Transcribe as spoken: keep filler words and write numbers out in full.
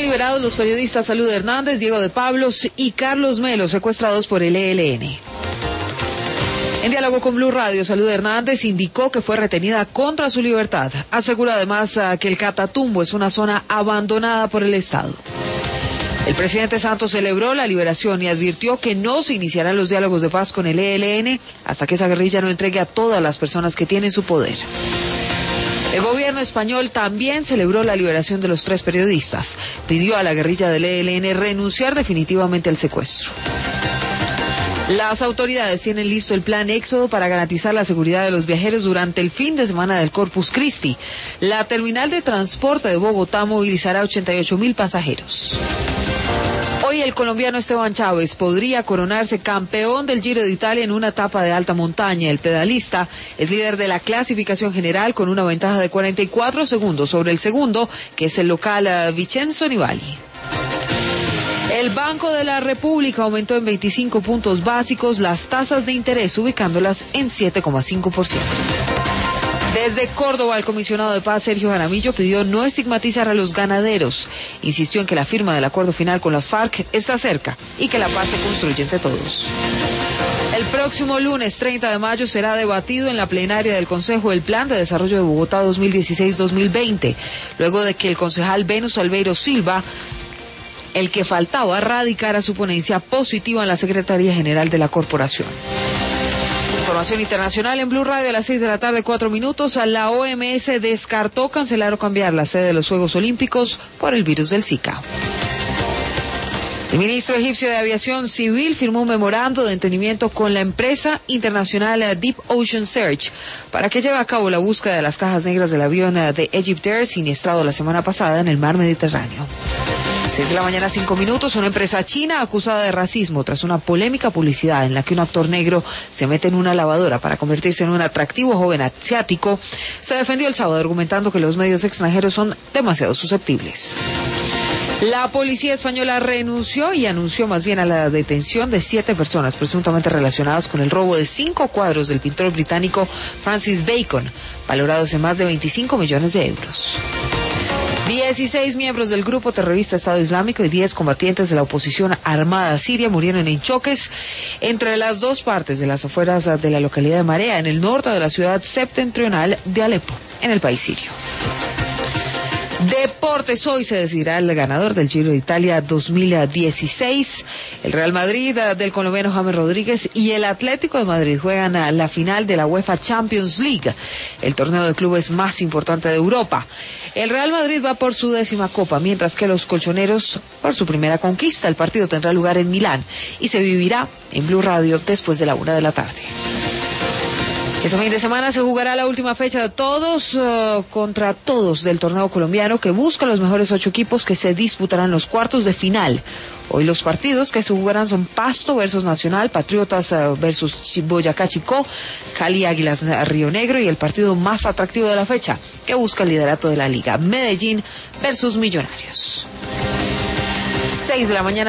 Fueron liberados los periodistas Salud Hernández, Diego de Pablos y Carlos Melo, secuestrados por el E L N. En diálogo con Blue Radio, Salud Hernández indicó que fue retenida contra su libertad. Asegura además uh, que el Catatumbo es una zona abandonada por el Estado. El presidente Santos celebró la liberación y advirtió que no se iniciarán los diálogos de paz con el E L N hasta que esa guerrilla no entregue a todas las personas que tienen su poder. El gobierno español también celebró la liberación de los tres periodistas. Pidió a la guerrilla del E L N renunciar definitivamente al secuestro. Las autoridades tienen listo el plan Éxodo para garantizar la seguridad de los viajeros durante el fin de semana del Corpus Christi. La terminal de transporte de Bogotá movilizará ochenta y ocho mil pasajeros. Hoy el colombiano Esteban Chávez podría coronarse campeón del Giro de Italia en una etapa de alta montaña. El pedalista es líder de la clasificación general con una ventaja de cuarenta y cuatro segundos sobre el segundo, que es el local Vincenzo Nibali. El Banco de la República aumentó en veinticinco puntos básicos las tasas de interés, ubicándolas en siete coma cinco por ciento. Desde Córdoba, el comisionado de paz Sergio Jaramillo pidió no estigmatizar a los ganaderos. Insistió en que la firma del acuerdo final con las FARC está cerca y que la paz se construye entre todos. El próximo lunes treinta de mayo será debatido en la plenaria del Consejo el Plan de Desarrollo de Bogotá dos mil dieciséis dos mil veinte, luego de que el concejal Venus Albeiro Silva, el que faltaba, radicara su ponencia positiva en la Secretaría General de la Corporación. Información internacional en Blue Radio a las seis de la tarde, cuatro minutos. La O M S descartó cancelar o cambiar la sede de los Juegos Olímpicos por el virus del Zika. El ministro egipcio de Aviación Civil firmó un memorando de entendimiento con la empresa internacional Deep Ocean Search para que lleve a cabo la búsqueda de las cajas negras del avión de Egyptair siniestrado la semana pasada en el mar Mediterráneo. seis de la mañana, cinco minutos. Una empresa china acusada de racismo tras una polémica publicidad en la que un actor negro se mete en una lavadora para convertirse en un atractivo joven asiático, se defendió el sábado argumentando que los medios extranjeros son demasiado susceptibles. La policía española renunció y anunció más bien a la detención de siete personas presuntamente relacionadas con el robo de cinco cuadros del pintor británico Francis Bacon, valorados en más de veinticinco millones de euros. dieciséis miembros del grupo terrorista Estado Islámico y diez combatientes de la oposición armada siria murieron en choques entre las dos partes de las afueras de la localidad de Marea, en el norte de la ciudad septentrional de Alepo, en el país sirio. Deportes, hoy se decidirá el ganador del Giro de Italia dos mil dieciséis. El Real Madrid del colombiano James Rodríguez y el Atlético de Madrid juegan a la final de la UEFA Champions League, el torneo de clubes más importante de Europa. El Real Madrid va por su décima copa, mientras que los colchoneros por su primera conquista. El partido tendrá lugar en Milán y se vivirá en Blue Radio después de la una de la tarde. Este fin de semana se jugará la última fecha de todos uh, contra todos del torneo colombiano, que busca los mejores ocho equipos que se disputarán los cuartos de final. Hoy los partidos que se jugarán son Pasto versus Nacional, Patriotas uh, versus Boyacá Chicó, Cali Águilas Río Negro, y el partido más atractivo de la fecha, que busca el liderato de la liga, Medellín versus Millonarios. seis de la mañana.